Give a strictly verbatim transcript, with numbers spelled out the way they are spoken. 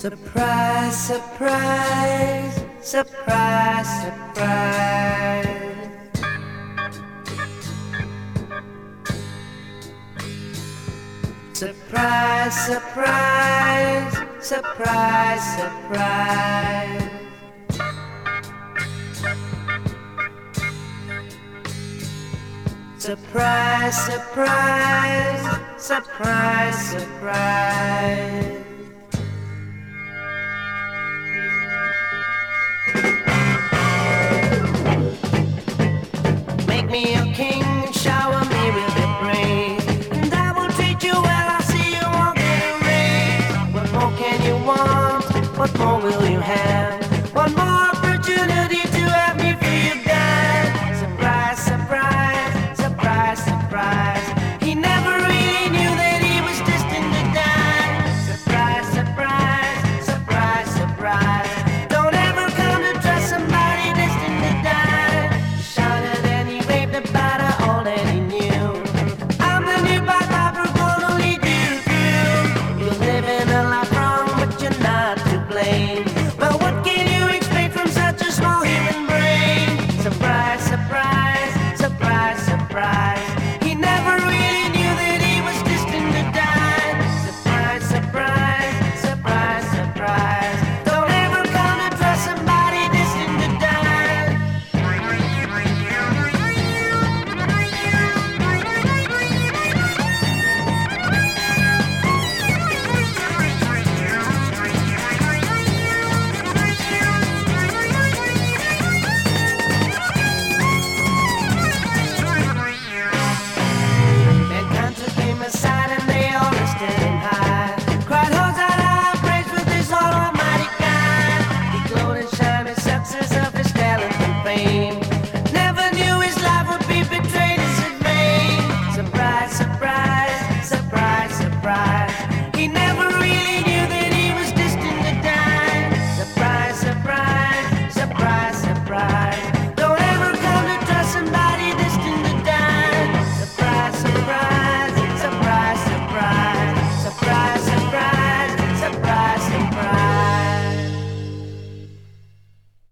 Surprise, surprise, surprise, surprise. Surprise, surprise, surprise, surprise. Surprise, surprise, surprise, surprise. Make me your king and shower me with your praise, and I will treat you well. I see you walk in the rain. What more can you want? What more will you have?